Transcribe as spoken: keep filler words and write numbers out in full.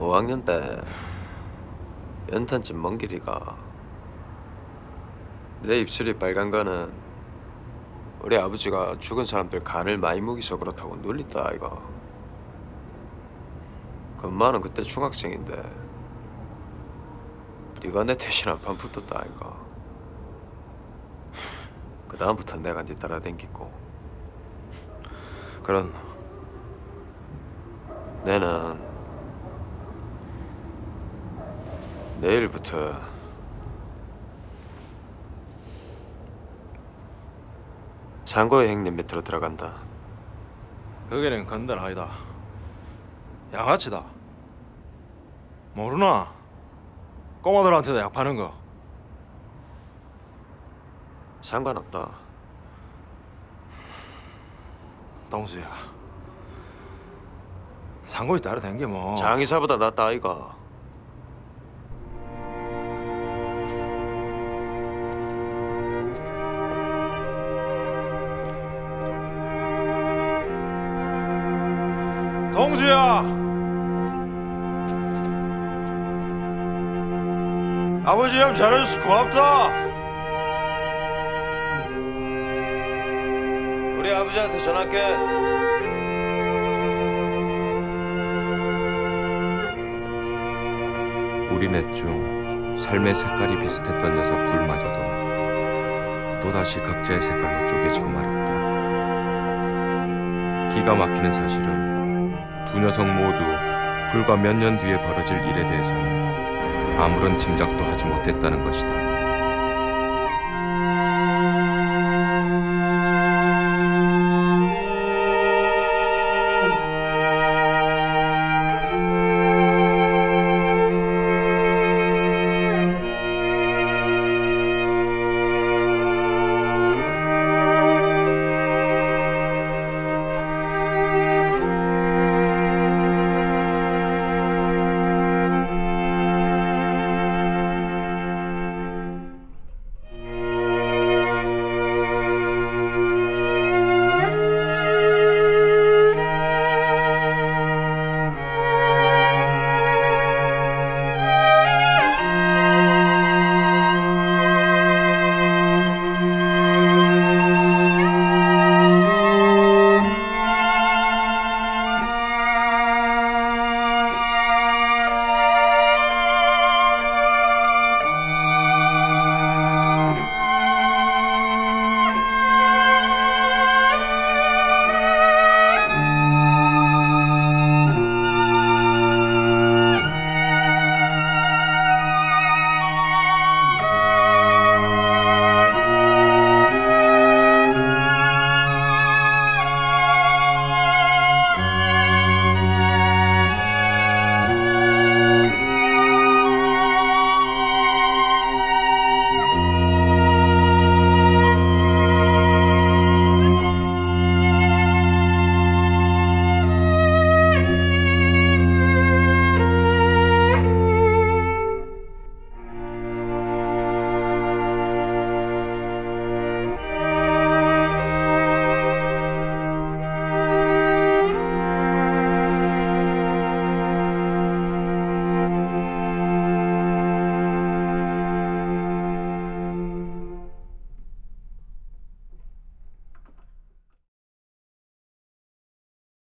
오 학년 때 연탄집 먼 길이가 내 입술이 빨간 거는 우리 아버지가 죽은 사람들 간을 많이 먹이서 그렇다고 놀렸다 아이가. 그 엄마는 그때 중학생인데 네가 내 대신 한판 붙었다 아이가. 그 다음부터 내가 네 따라댕기고 그런 내는 내일부터 상고의 형님 밑으로 들어간다. 거기는 건달 아니다. 양아치다. 모르나? 꼬마들한테도 약 파는 거. 상관없다. 동수야. 상고에 따라댄 게 뭐. 장의사보다 낫다 아이가. 동수야. 아버지 형 잘해줘서 고맙다. 우리 아버지한테 전화할게. 우리 넷 중 삶의 색깔이 비슷했던 녀석 둘마저도 또다시 각자의 색깔로 쪼개지고 말았다. 기가 막히는 사실은 두 녀석 모두 불과 몇 년 뒤에 벌어질 일에 대해서는 아무런 짐작도 하지 못했다는 것이다.